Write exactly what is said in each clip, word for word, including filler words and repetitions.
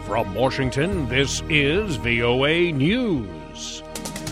From Washington, this is V O A News.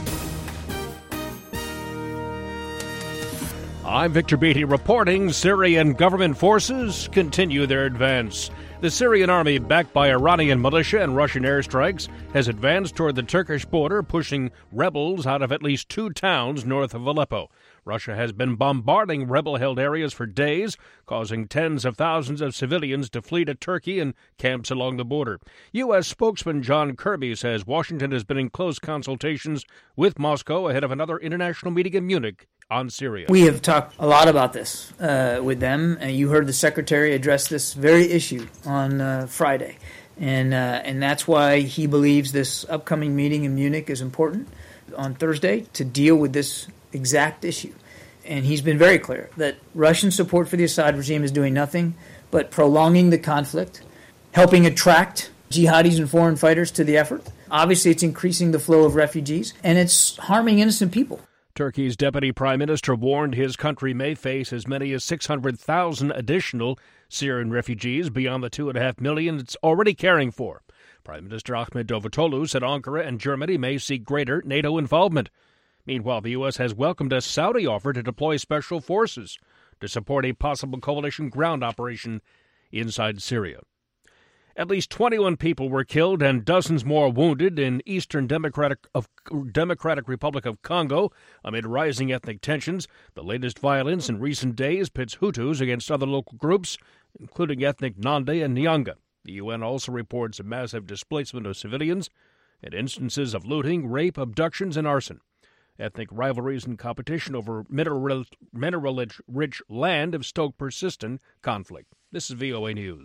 I'm Victor Beatty reporting Syrian government forces continue their advance. The Syrian army, backed by Iranian militia and Russian airstrikes, has advanced toward the Turkish border, pushing rebels out of at least two towns north of Aleppo. Russia has been bombarding rebel-held areas for days, causing tens of thousands of civilians to flee to Turkey and camps along the border. U S spokesman John Kirby says Washington has been in close consultations with Moscow ahead of another international meeting in Munich on Syria. We have talked a lot about this uh, with them. Uh, you heard the Secretary address this very issue on uh, Friday. And, uh, and that's why he believes this upcoming meeting in Munich is important on Thursday to deal with this exact issue. And he's been very clear that Russian support for the Assad regime is doing nothing but prolonging the conflict, helping attract jihadis and foreign fighters to the effort. Obviously, it's increasing the flow of refugees, and it's harming innocent people. Turkey's deputy prime minister warned his country may face as many as six hundred thousand additional Syrian refugees beyond the two point five million it's already caring for. Prime Minister Ahmet Davutoglu said Ankara and Germany may seek greater NATO involvement. Meanwhile, the U S has welcomed a Saudi offer to deploy special forces to support a possible coalition ground operation inside Syria. At least twenty-one people were killed and dozens more wounded in eastern Democratic, of, Democratic Republic of Congo amid rising ethnic tensions. The latest violence in recent days pits Hutus against other local groups, including ethnic Nande and Nyanga. The U N also reports a massive displacement of civilians and instances of looting, rape, abductions, and arson. Ethnic rivalries and competition over mineral-rich land have stoked persistent conflict. This is V O A News.